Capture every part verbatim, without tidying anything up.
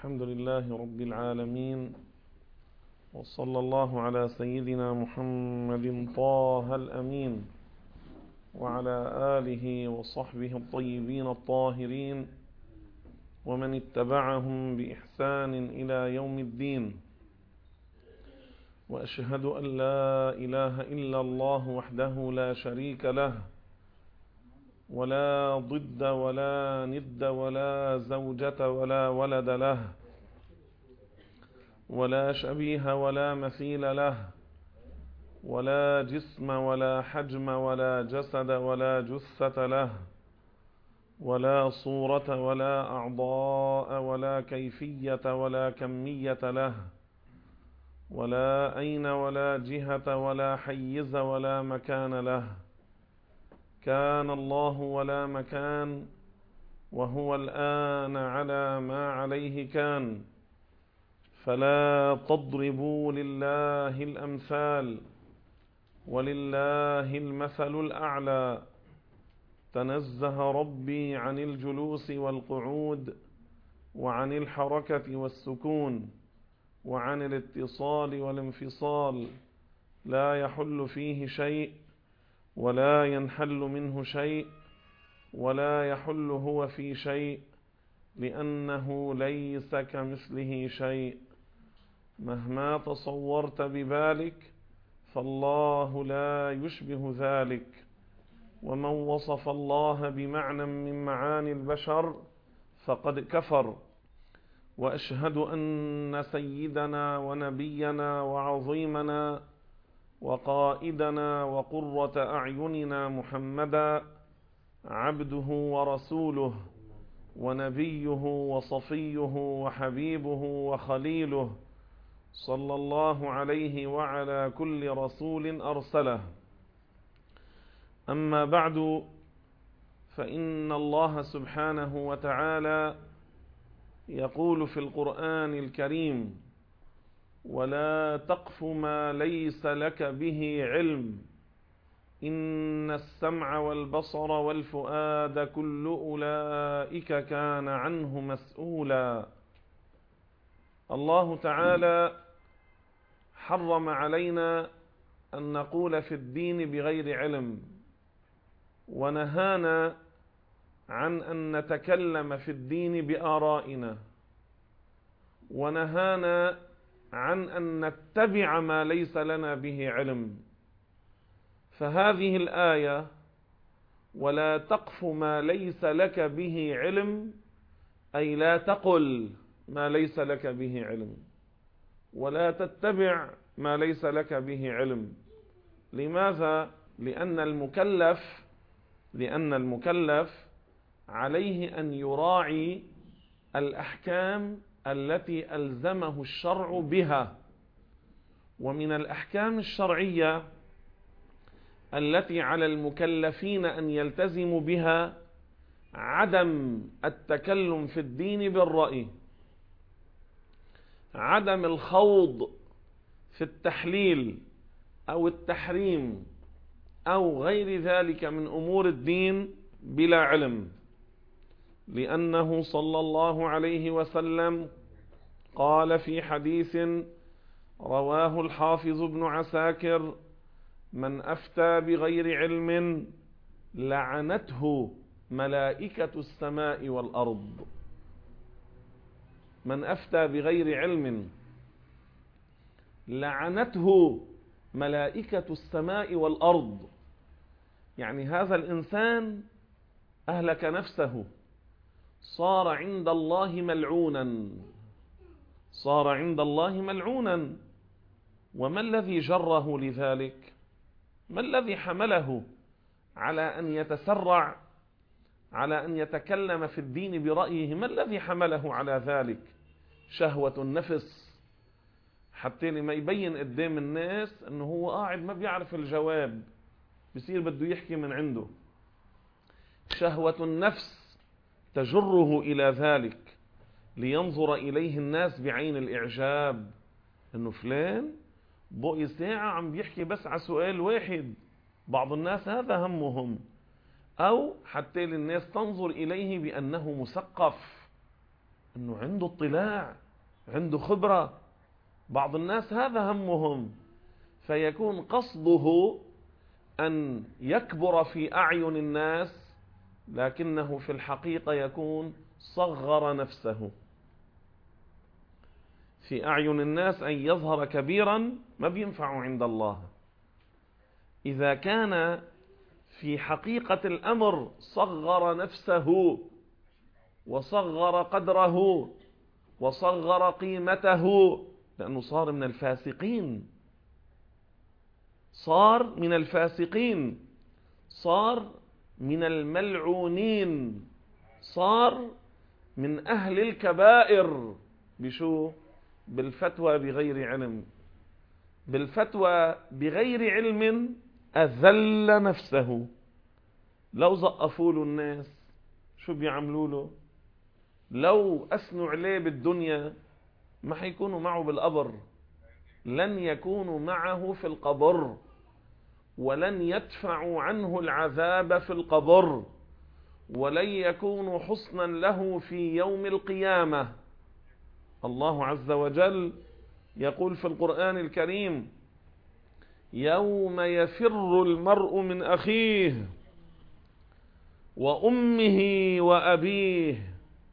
الحمد لله رب العالمين، وصلى الله على سيدنا محمد طه الأمين وعلى آله وصحبه الطيبين الطاهرين ومن اتبعهم بإحسان إلى يوم الدين. وأشهد أن لا إله إلا الله وحده لا شريك له، ولا ضد ولا ند ولا زوجة ولا ولد له، ولا شبيه ولا مثيل له، ولا جسم ولا حجم ولا جسد ولا جثة له، ولا صورة ولا أعضاء ولا كيفية ولا كمية له، ولا أين ولا جهة ولا حيز ولا مكان له. كان الله ولا مكان، وهو الآن على ما عليه كان. فلا تضربوا لله الأمثال، ولله المثل الأعلى. تنزه ربي عن الجلوس والقعود، وعن الحركة والسكون، وعن الاتصال والانفصال. لا يحل فيه شيء ولا ينحل منه شيء، ولا يحل هو في شيء، لأنه ليس كمثله شيء. مهما تصورت ببالك فالله لا يشبه ذلك. ومن وصف الله بمعنى من معاني البشر فقد كفر. وأشهد أن سيدنا ونبينا وعظيمنا وقائدنا وقرة أعيننا محمدا عبده ورسوله ونبيه وصفيه وحبيبه وخليله، صلى الله عليه وعلى كل رسول أرسله. أما بعد، فإن الله سبحانه وتعالى يقول في القرآن الكريم: ولا تقف ما ليس لك به علم، إن السمع والبصر والفؤاد كل أولئك كان عنه مسؤولا. الله تعالى حرم علينا أن نقول في الدين بغير علم، ونهانا عن أن نتكلم في الدين بآرائنا، ونهانا عن أن نتبع ما ليس لنا به علم. فهذه الآية ولا تقف ما ليس لك به علم، أي لا تقل ما ليس لك به علم، ولا تتبع ما ليس لك به علم. لماذا؟ لأن المكلف لأن المكلف عليه أن يراعي الأحكام التي ألزمه الشرع بها. ومن الأحكام الشرعية التي على المكلفين أن يلتزموا بها عدم التكلم في الدين بالرأي، عدم الخوض في التحليل أو التحريم أو غير ذلك من أمور الدين بلا علم. لأنه صلى الله عليه وسلم قال في حديث رواه الحافظ ابن عساكر: من أفتى بغير علم لعنته ملائكة السماء والأرض. من أفتى بغير علم لعنته ملائكة السماء والأرض. يعني هذا الإنسان أهلك نفسه، صار عند الله ملعونا صار عند الله ملعونا. وما الذي جره لذلك؟ ما الذي حمله على أن يتسرع، على أن يتكلم في الدين برأيه؟ ما الذي حمله على ذلك؟ شهوة النفس، حتى لما يبين قدام الناس أنه هو قاعد ما بيعرف الجواب، بيصير بده يحكي من عنده. شهوة النفس تجره إلى ذلك، لينظر إليه الناس بعين الإعجاب، أنه فلان بقي ساعة عم بيحكي بس على سؤال واحد. بعض الناس هذا همهم، أو حتى للناس تنظر إليه بأنه مثقف، أنه عنده اطلاع، عنده خبرة. بعض الناس هذا همهم، فيكون قصده أن يكبر في أعين الناس، لكنه في الحقيقة يكون صغر نفسه في أعين الناس. أن يظهر كبيرا ما بينفع عند الله. إذا كان في حقيقة الأمر صغر نفسه وصغر قدره وصغر قيمته، لأنه صار من الفاسقين، صار من الفاسقين، صار من الملعونين، صار من أهل الكبائر. بشو؟ بالفتوى بغير علم. بالفتوى بغير علم أذل نفسه. لو زقفوا له الناس شو بيعملوا له؟ لو أثنوا عليه بالدنيا ما حيكونوا معه بالقبر، لن يكونوا معه في القبر، ولن يدفعوا عنه العذاب في القبر، ولن يكونوا حصنا له في يوم القيامة. الله عز وجل يقول في القرآن الكريم: يوم يفر المرء من أخيه وأمه وأبيه.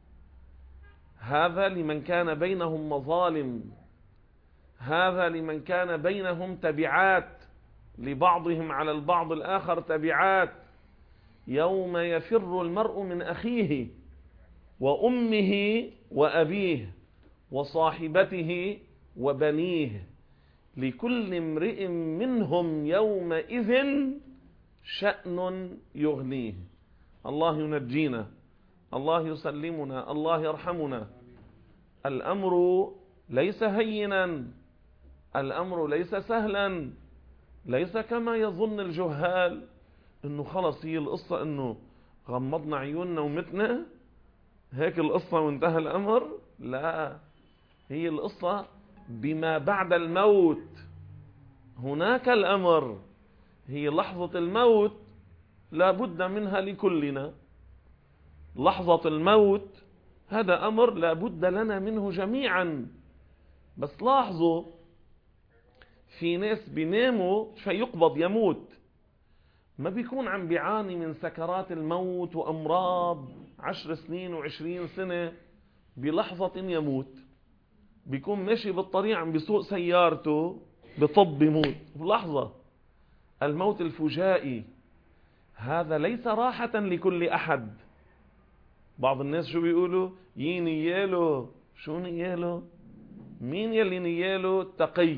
هذا لمن كان بينهم مظالم، هذا لمن كان بينهم تبعات لبعضهم على البعض الآخر تبعات. يوم يفر المرء من أخيه وأمه وأبيه وصاحبته وبنيه، لكل امرئ منهم يومئذ شأن يغنيه. الله ينجينا، الله يسلمنا، الله يرحمنا. الأمر ليس هينا، الأمر ليس سهلا، ليس كما يظن الجهال انه خلص هي القصة انه غمضنا عيوننا ومتنا هيك القصة وانتهى الأمر. لا، هي القصة بما بعد الموت. هناك الأمر، هي لحظة الموت لا بد منها لكلنا. لحظة الموت هذا أمر لا بد لنا منه جميعا. بس لاحظوا، في ناس بيناموا فيقبض يموت، ما بيكون عم بيعاني من سكرات الموت وأمراض عشر سنين وعشرين سنة، بلحظة يموت. بيكون ماشي بالطريق عم بيسوق سيارته بطب يموت بلحظة. الموت الفجائي هذا ليس راحة لكل أحد. بعض الناس شو بيقولوا؟ يي نياله. شو نياله؟ مين يلي نياله؟ التقي.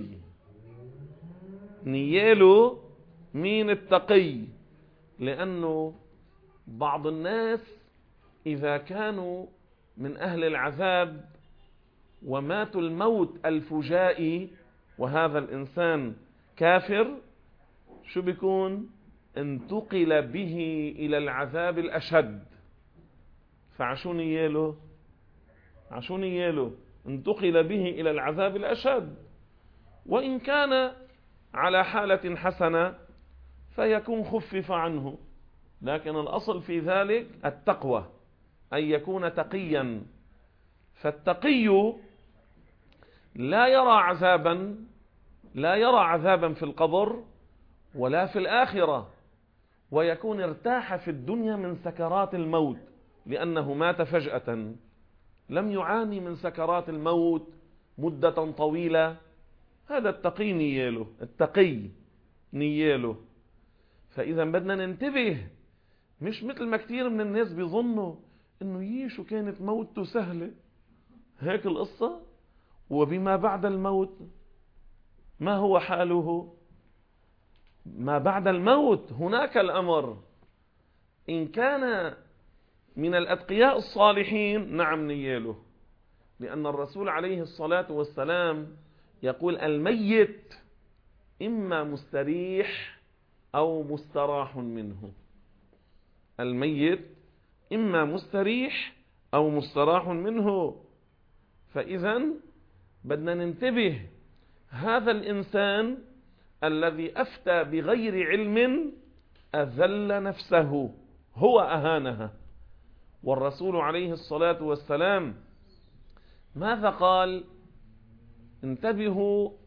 نياله مين؟ التقي. لأنه بعض الناس إذا كانوا من أهل العذاب وماتوا الموت الفجائي وهذا الإنسان كافر، شو بيكون؟ انتقل به إلى العذاب الأشد. فعشون ياله؟ عشون ياله؟ انتقل به إلى العذاب الأشد. وإن كان على حالة حسنة فيكون خفف عنه، لكن الأصل في ذلك التقوى، أن يكون تقيا. فالتقي لا يرى عذابا، لا يرى عذابا في القبر ولا في الآخرة، ويكون ارتاح في الدنيا من سكرات الموت، لأنه مات فجأة، لم يعاني من سكرات الموت مدة طويلة. هذا التقي نياله، التقي نياله. فإذا بدنا ننتبه، مش مثل ما كثير من الناس بيظنوا انه ييشو كانت موته سهلة، هيك القصة. وبما بعد الموت ما هو حاله؟ ما بعد الموت هناك الأمر. إن كان من الأتقياء الصالحين نعم نياله، لأن الرسول عليه الصلاة والسلام يقول: الميت إما مستريح أو مستراح منه. الميت إما مستريح أو مستراح منه. فإذا بدنا ننتبه، هذا الإنسان الذي أفتى بغير علم أذل نفسه، هو أهانها. والرسول عليه الصلاة والسلام ماذا قال؟ انتبهوا،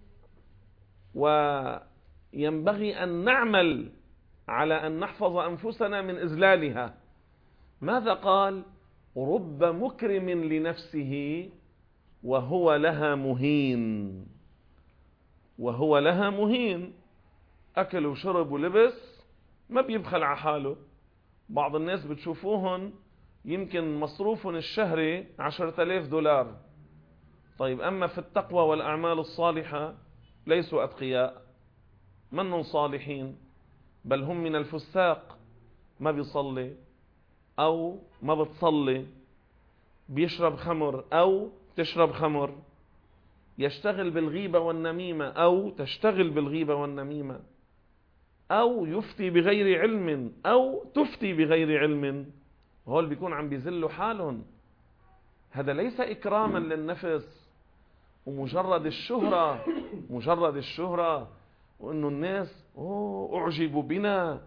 وينبغي أن نعمل على أن نحفظ أنفسنا من إذلالها. ماذا قال؟ رب مكرم لنفسه وهو لها مهين. وهو لها مهين، أكل وشرب ولبس، ما بيبخل على حاله. بعض الناس بتشوفوهن يمكن مصروفهم الشهري عشرة آلاف دولار. طيب أما في التقوى والأعمال الصالحة ليسوا أتقياء، منهم صالحين، بل هم من الفساق. ما بيصلي أو ما بتصلي، بيشرب خمر أو تشرب خمر، يشتغل بالغيبة والنميمة أو تشتغل بالغيبة والنميمة، أو يفتي بغير علم أو تفتي بغير علم. هول بيكون عم بيذلوا حالهم. هذا ليس إكراما للنفس، ومجرد الشهرة مجرد الشهرة وإنه الناس أوه أعجبوا بنا،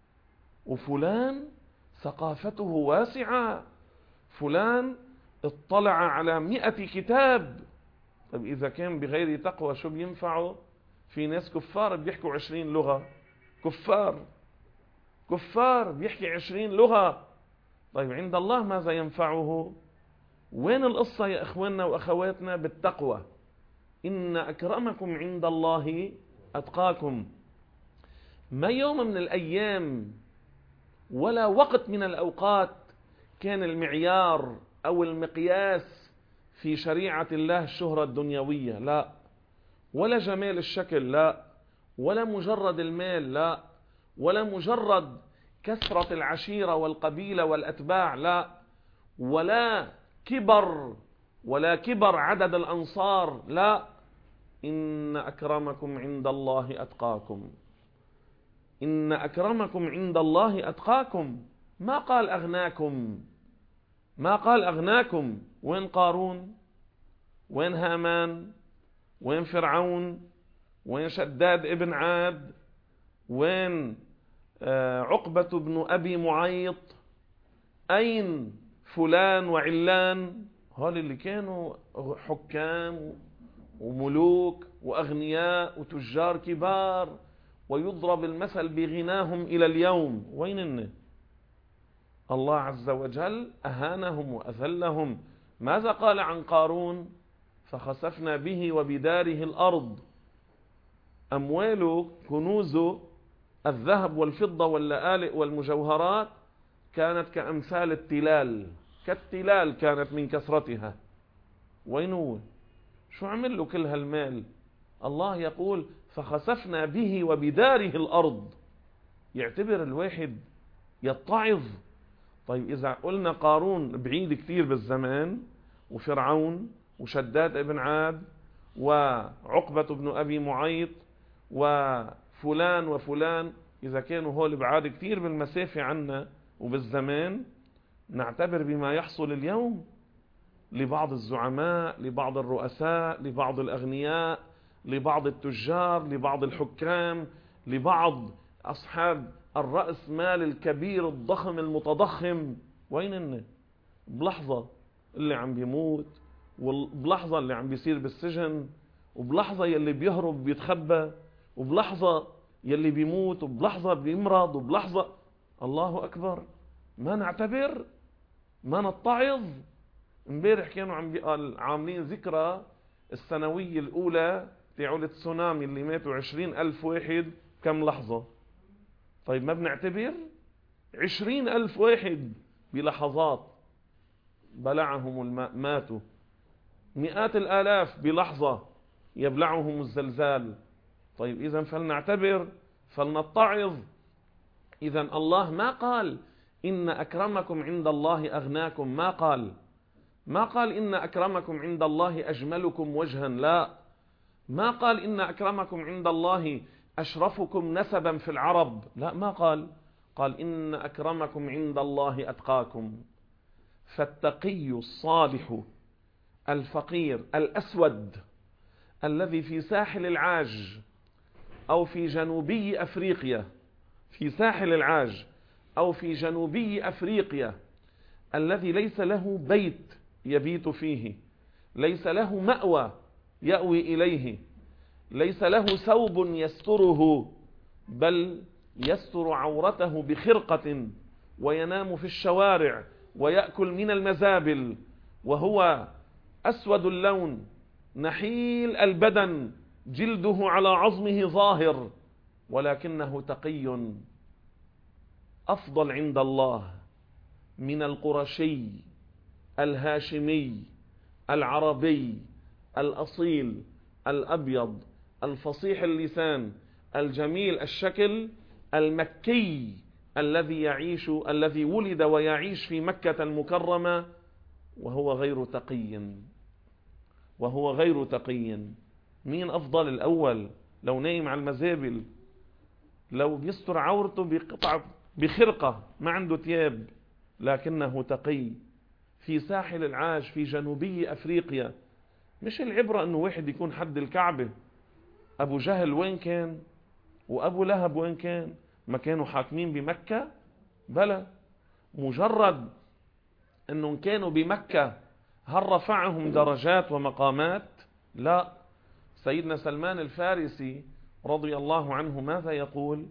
وفلان ثقافته واسعة، فلان اطلع على مئة كتاب. طيب إذا كان بغير تقوى شو بينفعه؟ في ناس كفار بيحكوا عشرين لغة، كفار كفار بيحكي عشرين لغة. طيب عند الله ماذا ينفعه؟ وين القصة يا إخواننا وأخواتنا بالتقوى؟ إن أكرمكم عند الله أتقاكم. ما يوم من الأيام ولا وقت من الأوقات كان المعيار أو المقياس في شريعة الله الشهرة الدنيوية، لا، ولا جمال الشكل، لا، ولا مجرد المال، لا، ولا مجرد كثرة العشيرة والقبيلة والأتباع، لا، ولا كبر ولا كبر عدد الأنصار، لا. إن أكرمكم عند الله أتقاكم. إن أكرمكم عند الله أتقاكم. ما قال أغناكم، ما قال أغناكم. وين قارون؟ وين هامان؟ وين فرعون؟ وين شداد ابن عاد؟ وين عقبة بن أبي معيط؟ أين فلان وعلان؟ هول اللي كانوا حكام وملوك وأغنياء وتجار كبار ويضرب المثل بغناهم إلى اليوم. وينن؟ الله عز وجل أهانهم وأذلهم. ماذا قال عن قارون؟ فخسفنا به وبداره الأرض. أمواله كنوزه الذهب والفضة واللآلئ والمجوهرات كانت كأمثال التلال، كالتلال كانت من كثرتها. وينه؟ شو عمل له كل هالمال؟ الله يقول فخسفنا به وبداره الأرض. يعتبر الواحد يتعظ. طيب إذا قلنا قارون بعيد كثير بالزمان، وفرعون وشداد ابن عاد وعقبة بن أبي معيط وفلان وفلان، إذا كانوا هول بعاد كثير بالمسافة عنا وبالزمان، نعتبر بما يحصل اليوم لبعض الزعماء، لبعض الرؤساء، لبعض الأغنياء، لبعض التجار، لبعض الحكام، لبعض أصحاب الرأس مال الكبير الضخم المتضخم. وينن؟ بلحظة اللي عم بيموت، وبلحظة اللي عم بيصير بالسجن، وبلحظة يلي بيهرب بيتخبى، وبلحظة يلي بيموت، وبلحظة بيمرض، وبلحظة. الله أكبر. ما نعتبر؟ ما نتعظ؟ امبارح كانوا عم بيقال عاملين ذكرى السنوية الأولى تاعول التسونامي اللي ماتوا عشرين ألف واحد كم لحظة. طيب ما بنعتبر؟ عشرين ألف واحد بلحظات بلعهم الماء ماتوا. مئات الآلاف بلحظة يبلعهم الزلزال. طيب إذن فلنعتبر، فلنتعظ. إذن الله ما قال إن أكرمكم عند الله أغناكم، ما قال ما قال إن أكرمكم عند الله أجملكم وجها، لا. ما قال إن أكرمكم عند الله أشرفكم نسبا في العرب، لا، ما قال. قال إن أكرمكم عند الله أتقاكم. فالتقي الصالح الفقير الأسود الذي في ساحل العاج أو في جنوبي أفريقيا، في ساحل العاج أو في جنوبي أفريقيا، الذي ليس له بيت يبيت فيه، ليس له مأوى يأوي إليه، ليس له ثوب يستره، بل يستر عورته بخرقة، وينام في الشوارع ويأكل من المزابل، وهو أسود اللون نحيل البدن، جلده على عظمه ظاهر، ولكنه تقي أفضل عند الله من القرشي الهاشمي العربي الأصيل الأبيض الفصيح اللسان الجميل الشكل المكي الذي يعيش الذي ولد ويعيش في مكة المكرمة وهو غير تقي وهو غير تقي. مين أفضل؟ الأول. لو نايم على المزابل، لو بيستر عورته بقطعة بخرقة، ما عنده ثياب، لكنه تقي في ساحل العاج في جنوبي أفريقيا. مش العبرة أنه واحد يكون حد الكعبة. أبو جهل وين كان؟ وأبو لهب وين كان؟ ما كانوا حاكمين بمكة؟ بلى. مجرد أنهم كانوا بمكة هل رفعهم درجات ومقامات؟ لا. سيدنا سلمان الفارسي رضي الله عنه ماذا يقول؟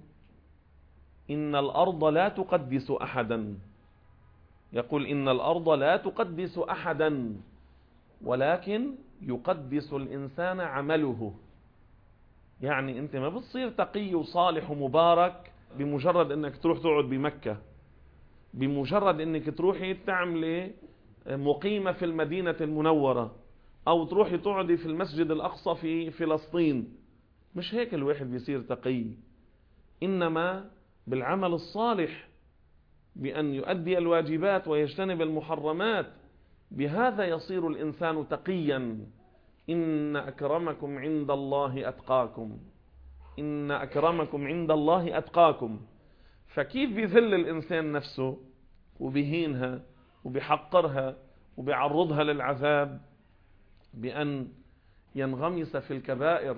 إن الأرض لا تقدس أحدا، يقول إن الأرض لا تقدس أحدا، ولكن يقدس الإنسان عمله. يعني أنت ما بتصير تقي وصالح ومبارك بمجرد أنك تروح تقعد بمكة، بمجرد أنك تروحي تعملي مقيمة في المدينة المنورة، أو تروحي تقعدي في المسجد الأقصى في فلسطين. مش هيك الواحد بيصير تقي، إنما بالعمل الصالح، بأن يؤدي الواجبات ويجتنب المحرمات، بهذا يصير الإنسان تقيا. إن أكرمكم عند الله أتقاكم، إن أكرمكم عند الله أتقاكم. فكيف بيذل الإنسان نفسه وبيهينها وبيحقرها وبيعرضها للعذاب؟ بأن ينغمس في الكبائر،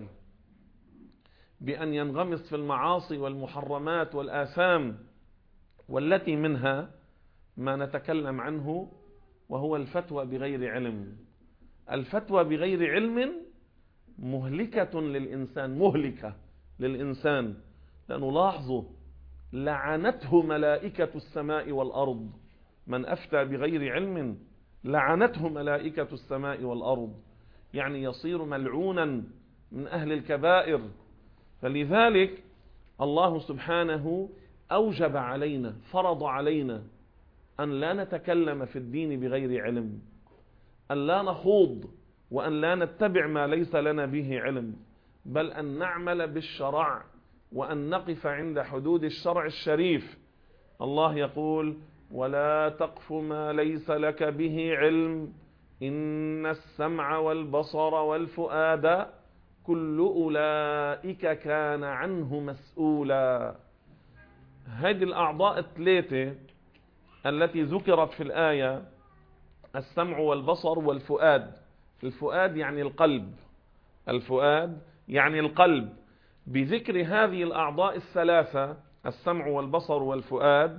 بأن ينغمس في المعاصي والمحرمات والآثام، والتي منها ما نتكلم عنه وهو الفتوى بغير علم. الفتوى بغير علم مهلكة للإنسان، مهلكة للإنسان. لأنه لاحظوا لعنته ملائكة السماء والأرض. من أفتى بغير علم لعنته ملائكة السماء والأرض، يعني يصير ملعونا من أهل الكبائر. فلذلك الله سبحانه أوجب علينا، فرض علينا أن لا نتكلم في الدين بغير علم، أن لا نخوض وأن لا نتبع ما ليس لنا به علم، بل أن نعمل بالشرع وأن نقف عند حدود الشرع الشريف. الله يقول: ولا تقف ما ليس لك به علم إن السمع والبصر والفؤاد كل أولئك كان عنه مسؤولا. هذه الأعضاء الثلاثة التي ذكرت في الآية، السمع والبصر والفؤاد. الفؤاد يعني القلب، الفؤاد يعني القلب. بذكر هذه الأعضاء الثلاثة، السمع والبصر والفؤاد،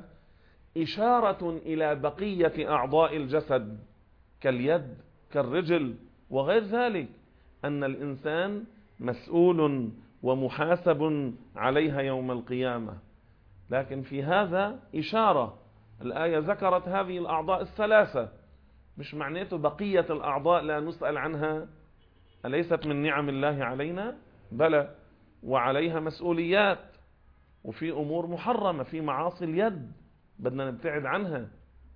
إشارة إلى بقية أعضاء الجسد كاليد كالرجل وغير ذلك، أن الإنسان مسؤول ومحاسب عليها يوم القيامة. لكن في هذا إشارة، الآية ذكرت هذه الأعضاء الثلاثة، مش معناته بقية الأعضاء لا نسأل عنها. أليست من نعم الله علينا؟ بلى، وعليها مسؤوليات، وفي أمور محرمة، في معاصي اليد بدنا نبتعد عنها،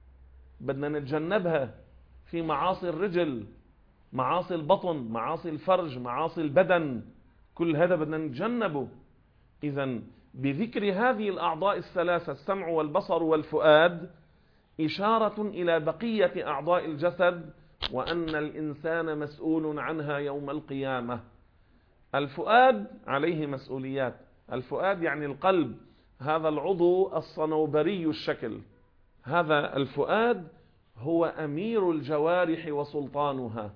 بدنا نتجنبها. في معاصي الرجل، معاصي البطن، معاصي الفرج، معاصي البدن، كل هذا بدنا نتجنبه. إذن بذكر هذه الأعضاء الثلاثة، السمع والبصر والفؤاد، إشارة إلى بقية أعضاء الجسد، وأن الإنسان مسؤول عنها يوم القيامة. الفؤاد عليه مسؤوليات. الفؤاد يعني القلب، هذا العضو الصنوبري الشكل. هذا الفؤاد هو أمير الجوارح وسلطانها.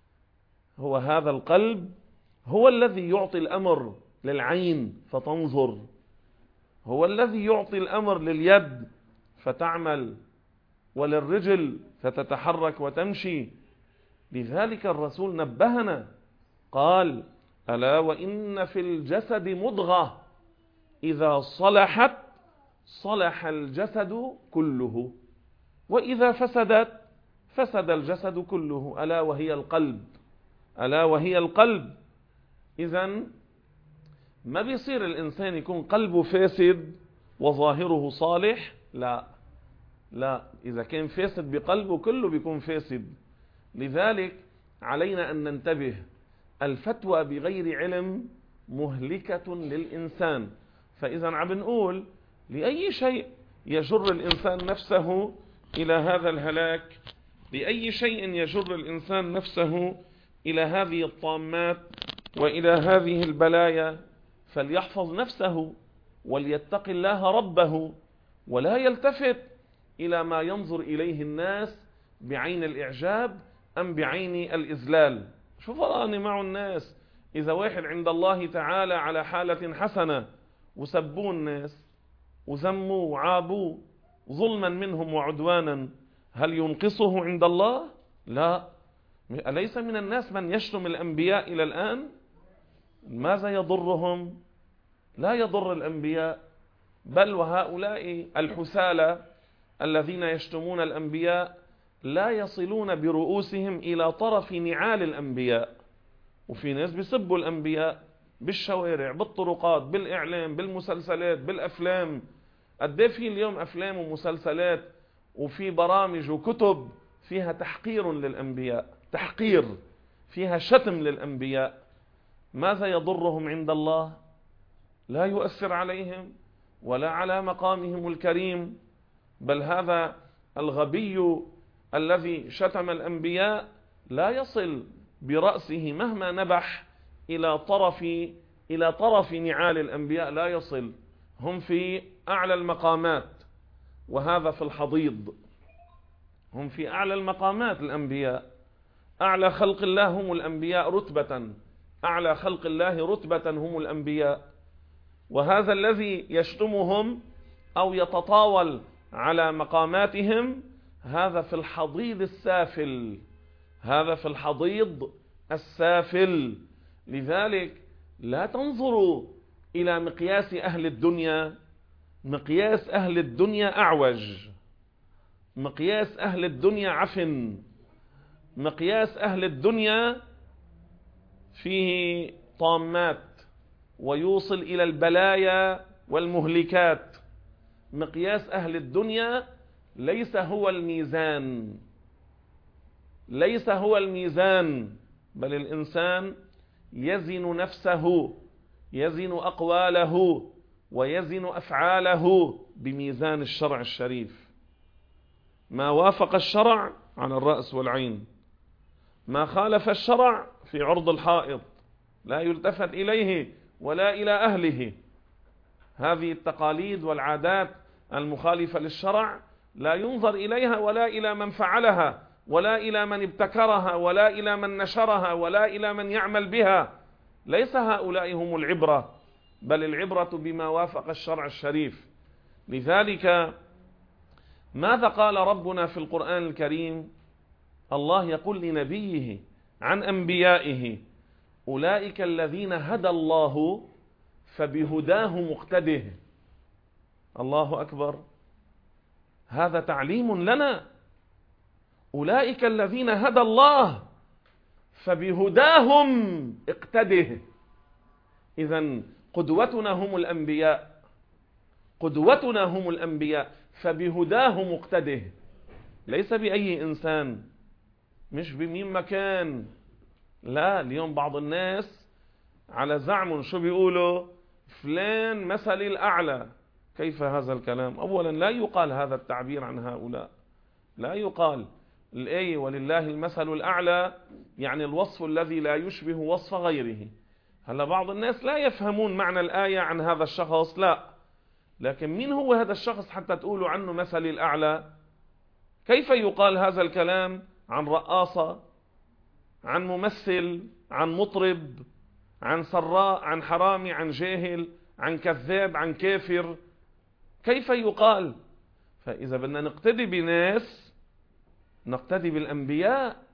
هو هذا القلب هو الذي يعطي الأمر للعين فتنظر، هو الذي يعطي الأمر لذلك الرسول نبهنا قال: ألا وإن في الجسد مضغة إذا صلحت صلح الجسد كله، وإذا فسدت فسد الجسد كله، ألا وهي القلب. ألا وهي القلب. إذن ما بيصير الإنسان يكون قلبه فاسد وظاهره صالح، لا لا، إذا كان فاسد بقلبه كله بيكون فاسد. لذلك علينا أن ننتبه، الفتوى بغير علم مهلكة للإنسان. فإذا عم نقول لأي شيء يجر الإنسان نفسه إلى هذا الهلاك، لأي شيء يجر الإنسان نفسه إلى هذه الطامات وإلى هذه البلايا، فليحفظ نفسه وليتق الله ربه، ولا يلتفت إلى ما ينظر إليه الناس بعين الإعجاب أم بعين الإذلال. شو فرقني معه الناس؟ إذا واحد عند الله تعالى على حالة حسنة وسبوه الناس وذموه وعابوه ظلما منهم وعدوانا، هل ينقصه عند الله؟ لا. أليس من الناس من يشتم الأنبياء إلى الآن؟ ماذا يضرهم؟ لا يضر الأنبياء، بل وهؤلاء الحسالى الذين يشتمون الأنبياء لا يصلون برؤوسهم إلى طرف نعال الأنبياء. وفي ناس بيسبوا الأنبياء بالشوارع، بالطرقات، بالإعلام، بالمسلسلات، بالأفلام. قد ايه في اليوم أفلام ومسلسلات وفي برامج وكتب فيها تحقير للأنبياء، تحقير، فيها شتم للأنبياء. ماذا يضرهم عند الله؟ لا يؤثر عليهم ولا على مقامهم الكريم. بل هذا الغبي الذي شتم الأنبياء لا يصل برأسه مهما نبح إلى طرف إلى طرف نعال الأنبياء، لا يصل. هم في أعلى المقامات، وهذا في الحضيض. هم في أعلى المقامات الأنبياء، أعلى خلق الله هم الأنبياء رتبة، أعلى خلق الله رتبة هم الأنبياء. وهذا الذي يشتمهم أو يتطاول على مقاماتهم هذا في الحضيض السافل، هذا في الحضيض السافل. لذلك لا تنظروا إلى مقياس أهل الدنيا، مقياس أهل الدنيا أعوج، مقياس أهل الدنيا عفن، مقياس أهل الدنيا فيه طامات ويوصل إلى البلايا والمهلكات. مقياس أهل الدنيا ليس هو الميزان، ليس هو الميزان، بل الإنسان يزن نفسه، يزن أقواله ويزن أفعاله بميزان الشرع الشريف. ما وافق الشرع على الرأس والعين، ما خالف الشرع في عرض الحائط، لا يلتفت إليه ولا إلى أهله. هذه التقاليد والعادات المخالفة للشرع لا ينظر إليها ولا إلى من فعلها ولا إلى من ابتكرها ولا إلى من نشرها ولا إلى من يعمل بها. ليس هؤلاء هم العبرة، بل العبرة بما وافق الشرع الشريف. لذلك ماذا قال ربنا في القرآن الكريم؟ الله يقول لنبيه عن أنبيائه: أولئك الذين هدى الله فبهداه مقتده. الله أكبر، هذا تعليم لنا. أولئك الذين هدى الله فبهداهم اقتده. إذن قدوتنا هم الأنبياء، قدوتنا هم الأنبياء، فبهداه مقتده، ليس بأي إنسان، مش بمين مكان. لا، اليوم بعض الناس على زعم شو بيقولوا؟ فلان مثل الأعلى. كيف هذا الكلام؟ أولا لا يقال هذا التعبير عن هؤلاء، لا يقال. الآية ولله المثل الأعلى يعني الوصف الذي لا يشبه وصف غيره. هلا بعض الناس لا يفهمون معنى الآية عن هذا الشخص، لا، لكن مين هو هذا الشخص حتى تقولوا عنه مثل الأعلى؟ كيف يقال هذا الكلام عن رقاصة، عن ممثل، عن مطرب، عن سراء، عن حرامي، عن جاهل، عن كذاب، عن كافر؟ كيف يقال؟ فإذا بدنا نقتدي بناس نقتدي بالأنبياء،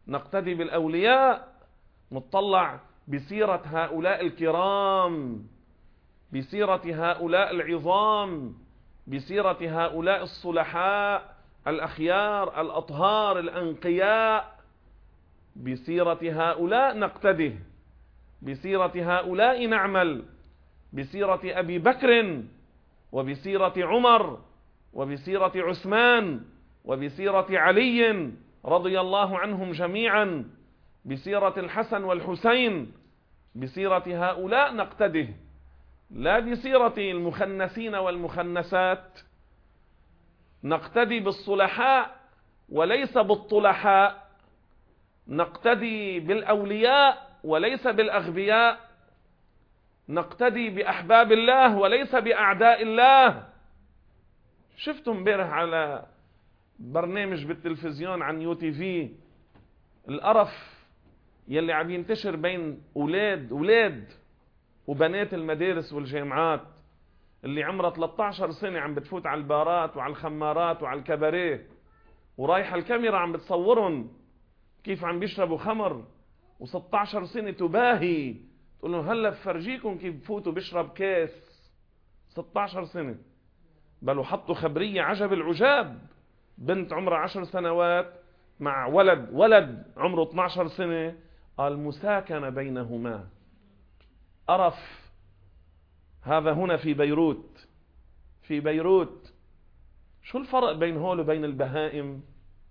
نقتدي بالأولياء، نطلع بسيرة هؤلاء الكرام، بسيرة هؤلاء العظام، بسيرة هؤلاء الصلحاء الأخيار الأطهار الأنقياء. بسيرة هؤلاء نقتدي، بسيرة هؤلاء نعمل، بسيرة أبي بكر وبسيرة عمر وبسيرة عثمان وبسيرة علي رضي الله عنهم جميعا، بسيرة الحسن والحسين. بسيرة هؤلاء نقتده، لا بسيرة المخنسين والمخنسات. نقتدي بالصلحاء وليس بالطلحاء، نقتدي بالأولياء وليس بالأغبياء، نقتدي بأحباب الله وليس بأعداء الله. شفتم امبارح على برنامج بالتلفزيون عن يو تي في القرف يلي عم ينتشر بين أولاد أولاد وبنات المدارس والجامعات اللي عمرها ثلاثة عشر سنة عم بتفوت على البارات وعلى الخمارات وعلى الكباريه، ورايحة الكاميرا عم بتصورهم كيف عم بيشربوا خمر، وستة عشر سنة تباهي تقول لهم هلا بفرجيكم كيف بفوتوا بيشرب كاس. ستة عشر سنة، بل وحطوا خبرية عجب العجاب، بنت عمرها عشر سنوات مع ولد ولد عمره اثني عشر سنة، المساكنة بينهما قرف. هذا هنا في بيروت، في بيروت. شو الفرق بين هول وبين البهائم؟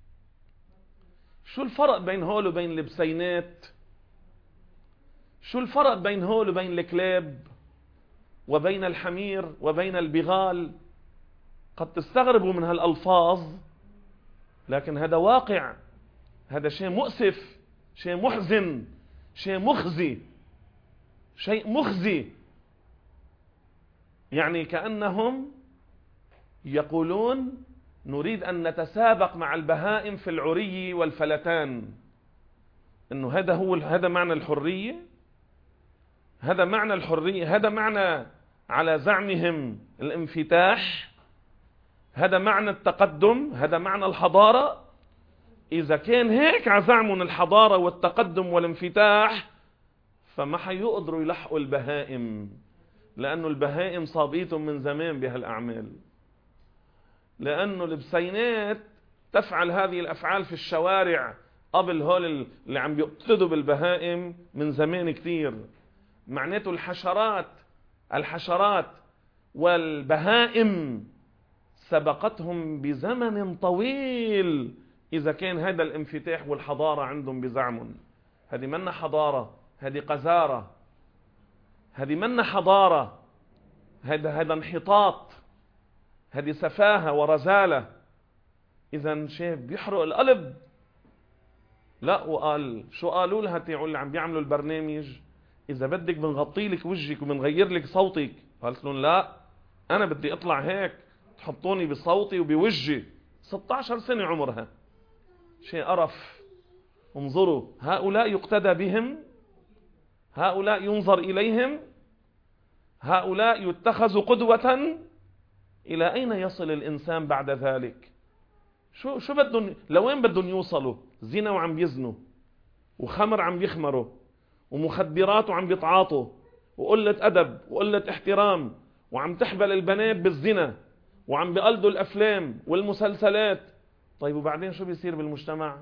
شو الفرق بين هول وبين البسينات؟ شو الفرق بين هول وبين الكلاب وبين الحمير وبين البغال؟ قد تستغربوا من هالألفاظ، لكن هذا واقع، هذا شيء مؤسف، شيء محزن، شيء مخزي، شيء مخزي. يعني كأنهم يقولون نريد أن نتسابق مع البهائم في العري والفلتان. إنه هذا هو هذا معنى الحرية، هذا معنى الحرية، هذا معنى على زعمهم الانفتاح، هذا معنى التقدم، هذا معنى الحضارة. إذا كان هيك على زعمهم الحضارة والتقدم والانفتاح، فما حيقدروا يلحقوا البهائم، لأنه البهائم صابيتهم من زمان بهالأعمال. لأنه البسينات تفعل هذه الأفعال في الشوارع قبل هول اللي عم بيقتدوا بالبهائم من زمان كتير. معناته الحشرات الحشرات والبهائم سبقتهم بزمن طويل، إذا كان هذا الانفتاح والحضارة عندهم بزعمهم. هذه منا حضارة، هذه قذارة، هذه منا حضارة، هذا هذا انحطاط، هذه سفاهة ورزالة. إذا شيء بيحرق القلب. لا، وقال شو قالوا لها تيعوا اللي عم بيعملوا البرنامج؟ إذا بدك بنغطي لك وجهك وبنغير لك صوتك. قالت لهم لا، أنا بدي أطلع هيك، تحطوني بصوتي وبوجهي. ستة عشر سنة عمرها، شيء قرف. انظروا، هؤلاء يقتدى بهم، هؤلاء ينظر إليهم، هؤلاء يتخذوا قدوة. إلى أين يصل الإنسان بعد ذلك؟ شو شو بدهم، لوين بدهم يوصلوا؟ زنا وعم بيزنوا، وخمر عم بيخمروا، ومخدرات وعم بيتعاطوا، وقلة أدب وقلة احترام، وعم تحبل البنات بالزنا، وعم بيقلدوا الأفلام والمسلسلات. طيب وبعدين شو بيصير بالمجتمع؟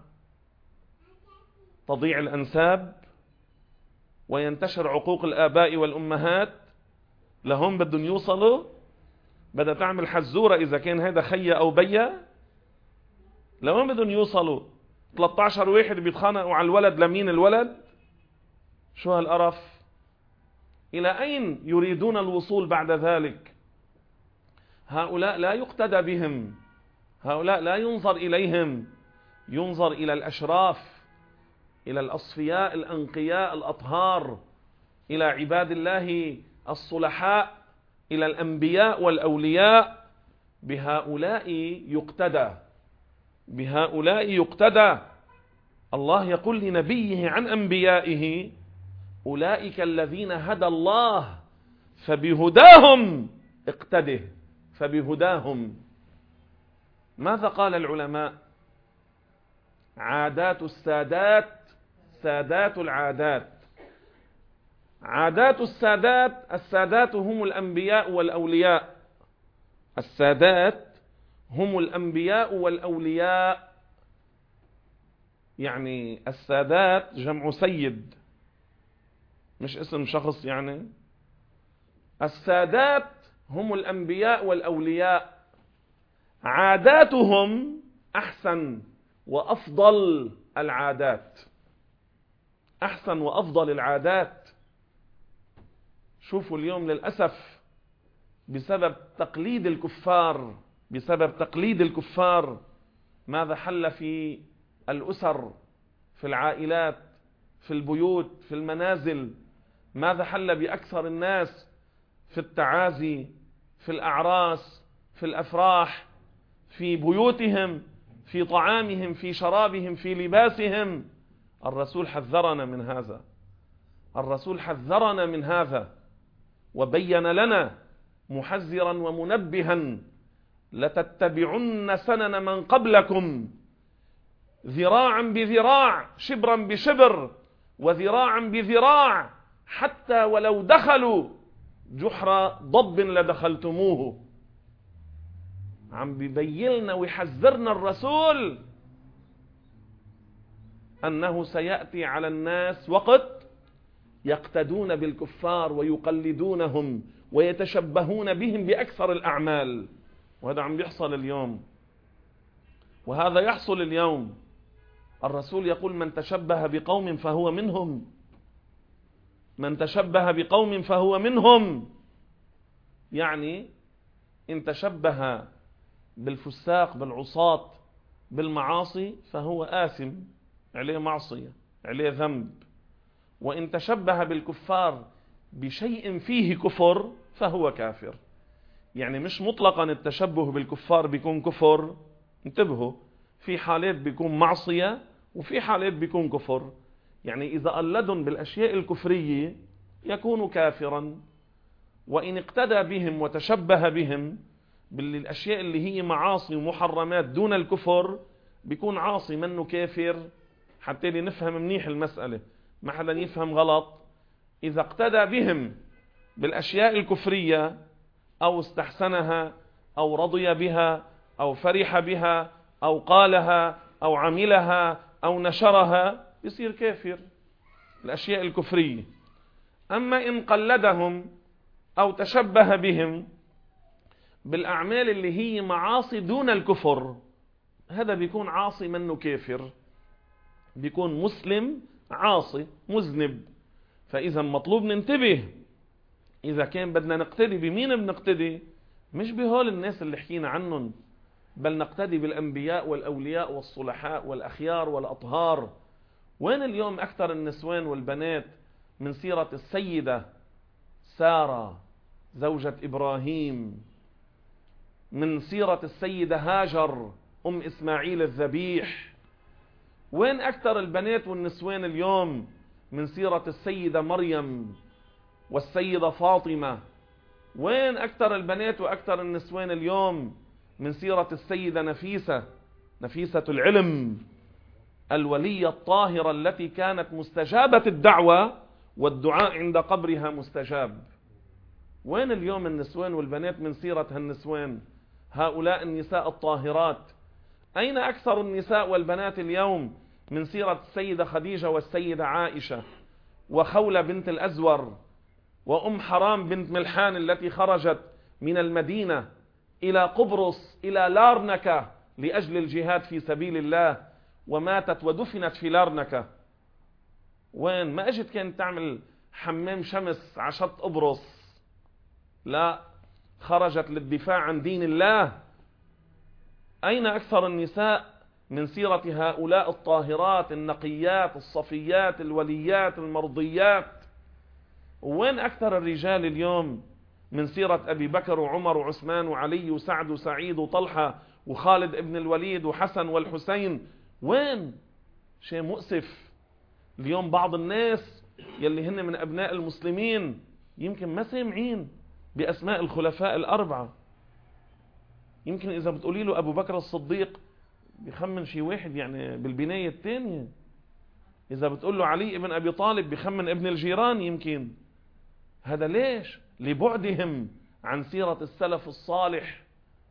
تضيع الأنساب وينتشر عقوق الآباء والأمهات. لهم بدهم يوصلوا؟ بدها تعمل حزورة إذا كان هذا خيا أو بيا. لوين بدهم يوصلوا؟ ثلاثة عشر واحد بيتخانقوا على الولد، لمين الولد؟ شو هالقرف؟ إلى أين يريدون الوصول بعد ذلك؟ هؤلاء لا يقتدى بهم، هؤلاء لا ينظر إليهم، ينظر إلى الأشراف، إلى الأصفياء الأنقياء الأطهار، إلى عباد الله الصلحاء، إلى الأنبياء والأولياء. بهؤلاء يقتدى، بهؤلاء يقتدى. الله يقول لنبيه عن أنبيائه أولئك الذين هدى الله فبهداهم اقتده. فبهداهم. ماذا قال العلماء عادات السادات سادات العادات. عادات السادات، السادات هم الأنبياء والأولياء. السادات هم الأنبياء والأولياء. يعني السادات جمع سيد، مش اسم شخص. يعني السادات هم الأنبياء والأولياء، عاداتهم أحسن وأفضل العادات. أحسن وأفضل العادات. شوفوا اليوم للأسف بسبب تقليد الكفار بسبب تقليد الكفار ماذا حل في الأسر، في العائلات، في البيوت، في المنازل. ماذا حل بأكثر الناس في التعازي، في الأعراس، في الأفراح، في بيوتهم، في طعامهم، في شرابهم، في لباسهم. الرسول حذرنا من هذا. الرسول حذرنا من هذا وبين لنا محذرا ومنبها: لتتبعن سنن من قبلكم ذراعا بذراع، شبرا بشبر، وذراعا بذراع، حتى ولو دخلوا جحر ضب لدخلتموه. عم بيبيلنا ويحذرنا الرسول أنه سيأتي على الناس وقت يقتدون بالكفار ويقلدونهم ويتشبهون بهم بأكثر الأعمال. وهذا عم بيحصل اليوم، وهذا يحصل اليوم. الرسول يقول: من تشبه بقوم فهو منهم. من تشبه بقوم فهو منهم. يعني إن تشبه بالفساق، بالعصاة، بالمعاصي، فهو آثم، عليه معصية، عليه ذنب. وإن تشبه بالكفار بشيء فيه كفر فهو كافر. يعني مش مطلقا التشبه بالكفار بيكون كفر. انتبهوا، في حالات بيكون معصية وفي حالات بيكون كفر. يعني إذا قلدهم بالأشياء الكفرية يكون كافرا، وإن اقتدى بهم وتشبه بهم بالأشياء اللي هي معاصي ومحرمات دون الكفر بيكون عاصي، منه كافر. حتى لي نفهم منيح المسألة، ما حدا يفهم غلط. إذا اقتدى بهم بالأشياء الكفرية أو استحسنها أو رضي بها أو فرح بها أو قالها أو عملها أو نشرها يصير كافر، الأشياء الكفرية. أما إن قلدهم أو تشبه بهم بالأعمال اللي هي معاصي دون الكفر، هذا بيكون عاصي منه كافر، بيكون مسلم عاصي مذنب. فإذا مطلوب ننتبه. إذا كان بدنا نقتدي بمين بنقتدي؟ مش بهول الناس اللي حكينا عنهم، بل نقتدي بالأنبياء والأولياء والصلحاء والأخيار والأطهار. وين اليوم أكثر النسوان والبنات من سيرة السيدة سارة زوجة إبراهيم، من سيرة السيدة هاجر أم إسماعيل الذبيح؟ وين أكثر البنات والنسوان اليوم من سيرة السيدة مريم والسيدة فاطمة؟ وين أكثر البنات وأكثر النسوان اليوم من سيرة السيدة نفيسة، نفيسة العلم، الولية الطاهرة التي كانت مستجابة الدعوة والدعاء عند قبرها مستجاب؟ وين اليوم النسوان والبنات من سيرة هالنسوان، هؤلاء النساء الطاهرات؟ أين أكثر النساء والبنات اليوم من سيرة السيدة خديجة والسيدة عائشة وخولة بنت الأزور وأم حرام بنت ملحان التي خرجت من المدينة إلى قبرص إلى لارنكا لأجل الجهاد في سبيل الله وماتت ودفنت في لارنكا؟ وين؟ ما أجت كانت تعمل حمام شمس عشت قبرص، لا، خرجت للدفاع عن دين الله. أين أكثر النساء من سيرة هؤلاء الطاهرات النقيات الصفيات الوليات المرضيات؟ وين أكثر الرجال اليوم من سيرة أبي بكر وعمر وعثمان وعلي وسعد وسعيد وطلحة وخالد ابن الوليد وحسن والحسين؟ وين؟ شيء مؤسف. اليوم بعض الناس يلي هن من أبناء المسلمين يمكن ما سامعين بأسماء الخلفاء الأربعة. يمكن إذا بتقولي له أبو بكر الصديق بيخمن شي واحد يعني بالبناية الثانية. إذا بتقول له علي ابن أبي طالب بيخمن ابن الجيران يمكن. هذا ليش؟ لبعدهم عن سيرة السلف الصالح.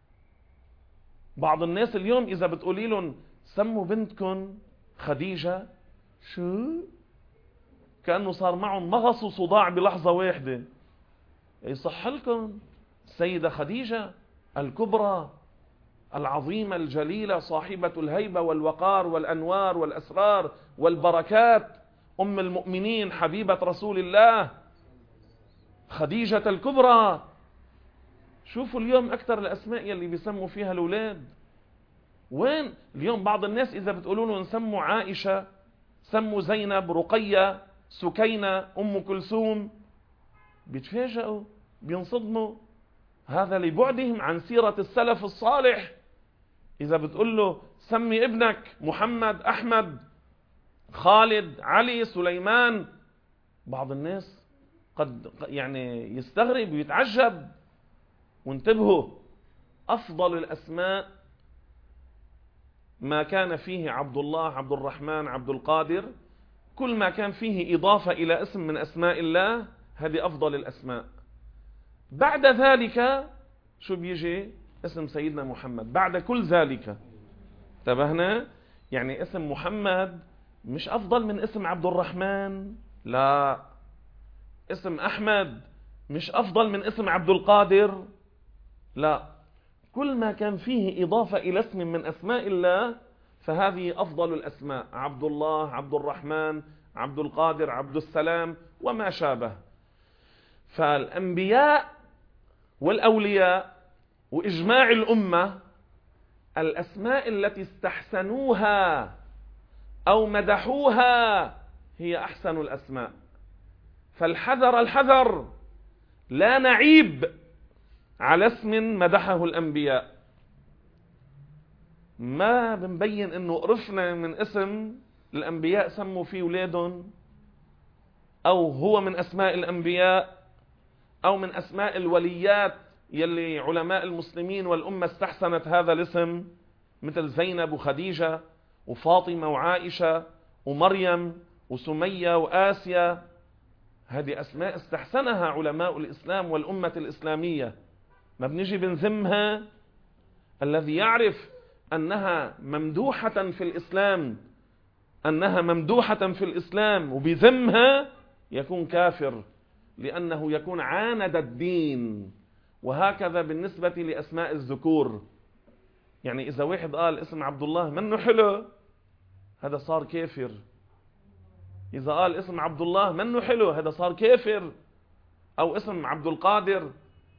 بعض الناس اليوم إذا بتقولي لهم سموا بنتكم خديجة، شو؟ كأنه صار معهم مغص وصداع بلحظة واحدة. يصح لكم السيدة خديجة الكبرى العظيمة الجليلة صاحبة الهيبة والوقار والأنوار والأسرار والبركات، أم المؤمنين حبيبة رسول الله خديجة الكبرى. شوفوا اليوم أكثر الأسماء يلي بيسموا فيها الأولاد. وين اليوم بعض الناس إذا بتقولوا له نسموا عائشة، سموا زينب، رقية، سكينة، أم كلثوم، بيتفاجئوا بينصدموا. هذا لبعدهم عن سيرة السلف الصالح. إذا بتقول له سمي ابنك محمد، أحمد، خالد، علي، سليمان، بعض الناس قد يعني يستغرب ويتعجب. وانتبهوا، أفضل الأسماء ما كان فيه عبد الله، عبد الرحمن، عبد القادر، كل ما كان فيه إضافة إلى اسم من أسماء الله، هذه أفضل الأسماء. بعد ذلك شو بيجي؟ اسم سيدنا محمد بعد كل ذلك. انتبهنا؟ يعني اسم محمد مش أفضل من اسم عبد الرحمن، لا. اسم أحمد مش أفضل من اسم عبد القادر، لا. كل ما كان فيه إضافة إلى اسم من أسماء الله فهذه أفضل الأسماء. عبد الله، عبد الرحمن، عبد القادر، عبد السلام وما شابه. فالأنبياء والأولياء وإجماع الأمة الأسماء التي استحسنوها أو مدحوها هي أحسن الأسماء. فالحذر الحذر لا نعيب على اسم مدحه الأنبياء. ما بنبين انه قرفنا من اسم الأنبياء سموا فيه أولادهم، أو هو من أسماء الأنبياء، أو من أسماء الوليات يلي علماء المسلمين والأمة استحسنت هذا الاسم، مثل زينب وخديجة وفاطمة وعائشة ومريم وسمية وآسيا. هذه أسماء استحسنها علماء الإسلام والأمة الإسلامية. ما بنجي بنذمها. الذي يعرف أنها ممدوحة في الإسلام أنها ممدوحة في الإسلام وبذمها يكون كافر، لأنه يكون عاند الدين. وهكذا بالنسبة لأسماء الذكور. يعني إذا واحد قال اسم عبد الله منه حلو، هذا صار كافر. إذا قال اسم عبد الله منه حلو، هذا صار كافر. أو اسم عبد القادر،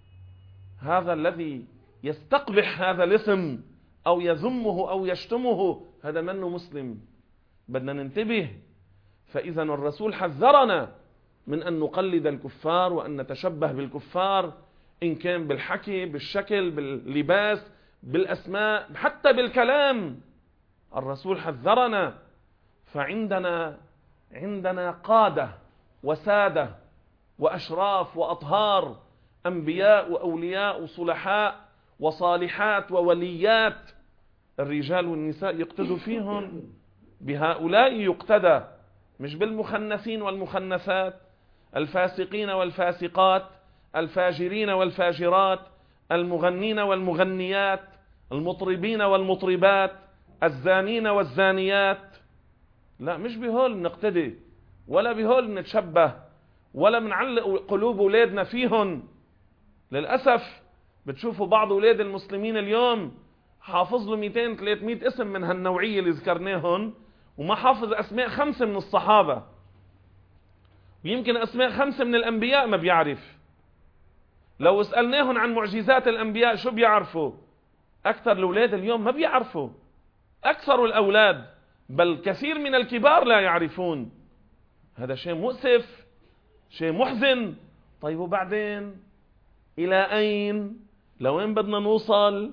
هذا الذي يستقبح هذا الاسم أو يذمه أو يشتمه هذا منه مسلم. بدنا ننتبه. فإذا الرسول حذرنا من أن نقلد الكفار وأن نتشبه بالكفار، إن كان بالحكي، بالشكل، باللباس، بالأسماء، حتى بالكلام. الرسول حذرنا. فعندنا عندنا قادة وسادة وأشراف وأطهار، أنبياء وأولياء وصلحاء وصالحات ووليات. الرجال والنساء يقتدوا فيهم، بهؤلاء يقتدى، مش بالمخنثين والمخنثات، الفاسقين والفاسقات، الفاجرين والفاجرات، المغنين والمغنيات، المطربين والمطربات، الزانين والزانيات. لا، مش بهول نقتدي، ولا بهول نتشبه، ولا منعلق قلوب أولادنا فيهن. للأسف بتشوفوا بعض أولاد المسلمين اليوم حافظ له مئتين ثلاثمئة اسم من هالنوعية اللي ذكرناهن، وما حافظ أسماء خمسة من الصحابة، ويمكن أسماء خمسة من الأنبياء ما بيعرف. لو سألناهن عن معجزات الأنبياء شو بيعرفوا؟ أكثر الأولاد اليوم ما بيعرفوا، أكثر الأولاد، بل كثير من الكبار لا يعرفون. هذا شيء مؤسف، شيء محزن. طيب وبعدين إلى أين؟ لوين بدنا نوصل؟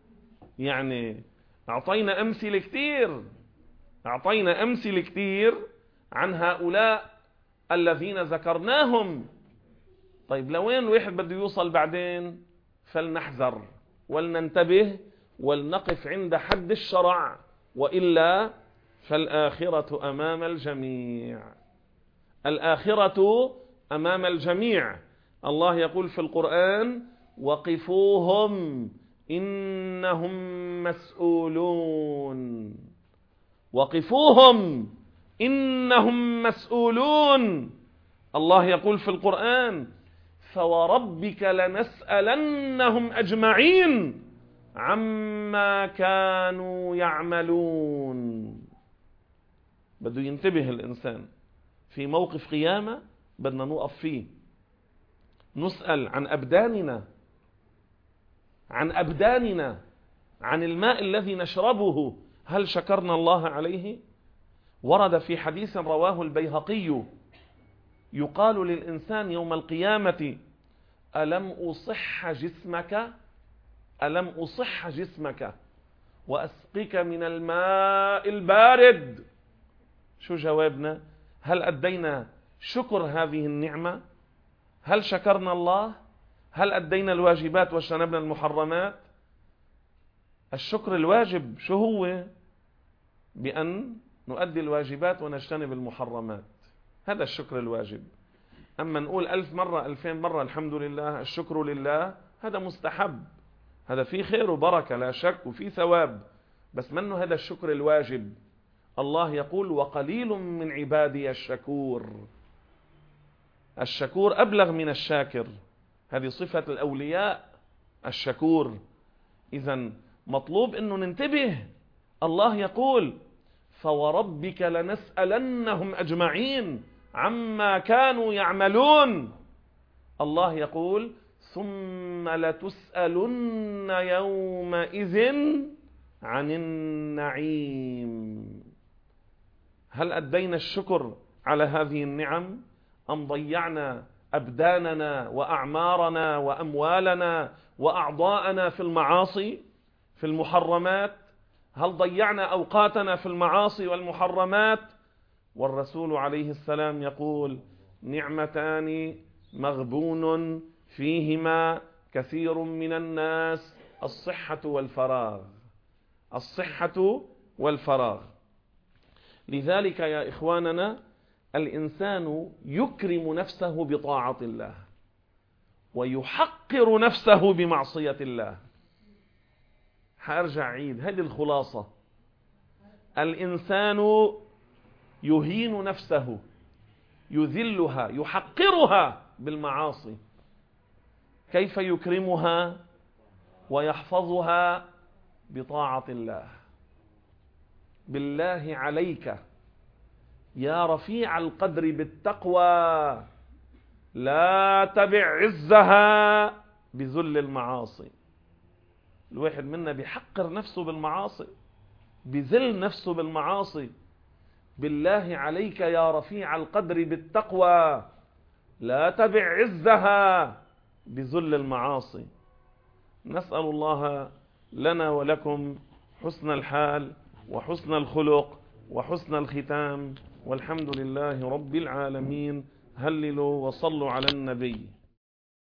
يعني أعطينا أمثلة كتير أعطينا أمثلة كتير عن هؤلاء الذين ذكرناهم. طيب لوين الواحد بده يوصل بعدين؟ فلنحذر ولننتبه ولنقف عند حد الشرع، وإلا فالآخرة أمام الجميع. الآخرة أمام الجميع. الله يقول في القرآن: وقفوهم إنهم مسؤولون. وقفوهم إنهم مسؤولون. الله يقول في القرآن: فوربك لنسألنهم أجمعين عما كانوا يعملون. بده ينتبه الإنسان في موقف قيامة بدنا نوقف فيه، نسأل عن أبداننا، عن أبداننا، عن الماء الذي نشربه، هل شكرنا الله عليه؟ ورد في حديث رواه البيهقي: يقال للإنسان يوم القيامة: ألم أصح جسمك ألم أصح جسمك وأسقك من الماء البارد؟ شو جوابنا؟ هل أدينا شكر هذه النعمة؟ هل شكرنا الله؟ هل أدينا الواجبات واجتنبنا المحرمات؟ الشكر الواجب شو هو؟ بأن نؤدي الواجبات ونجتنب المحرمات، هذا الشكر الواجب. أما نقول ألف مرة ألفين مرة الحمد لله الشكر لله، هذا مستحب، هذا فيه خير وبركة لا شك وفيه ثواب، بس منه هذا الشكر الواجب. الله يقول: وقليل من عبادي الشكور. الشكور أبلغ من الشاكر، هذه صفة الأولياء الشكور. إذن مطلوب أنه ننتبه. الله يقول: فوربك لنسألنهم أجمعين عما كانوا يعملون. الله يقول: ثم لتسألن يومئذ عن النعيم. هل أدينا الشكر على هذه النعم أم ضيعنا أبداننا وأعمارنا وأموالنا وأعضاءنا في المعاصي في المحرمات؟ هل ضيعنا أوقاتنا في المعاصي والمحرمات؟ والرسول عليه السلام يقول: نعمتان مغبون فيهما كثير من الناس: الصحة والفراغ. الصحة والفراغ. لذلك يا إخواننا، الإنسان يكرم نفسه بطاعة الله ويحقر نفسه بمعصية الله. حارجع عيد هذه الخلاصة: الإنسان يهين نفسه، يذلها، يحقرها بالمعاصي. كيف يكرمها ويحفظها؟ بطاعة الله. بالله عليك يا رفيع القدر بالتقوى لا تبع عزها بذل المعاصي. الواحد منا بيحقر نفسه بالمعاصي، بذل نفسه بالمعاصي. بالله عليك يا رفيع القدر بالتقوى لا تبع عزها بذل المعاصي. نسأل الله لنا ولكم حسن الحال وحسن الخلق وحسن الختام، والحمد لله رب العالمين. هللوا وصلوا على النبي.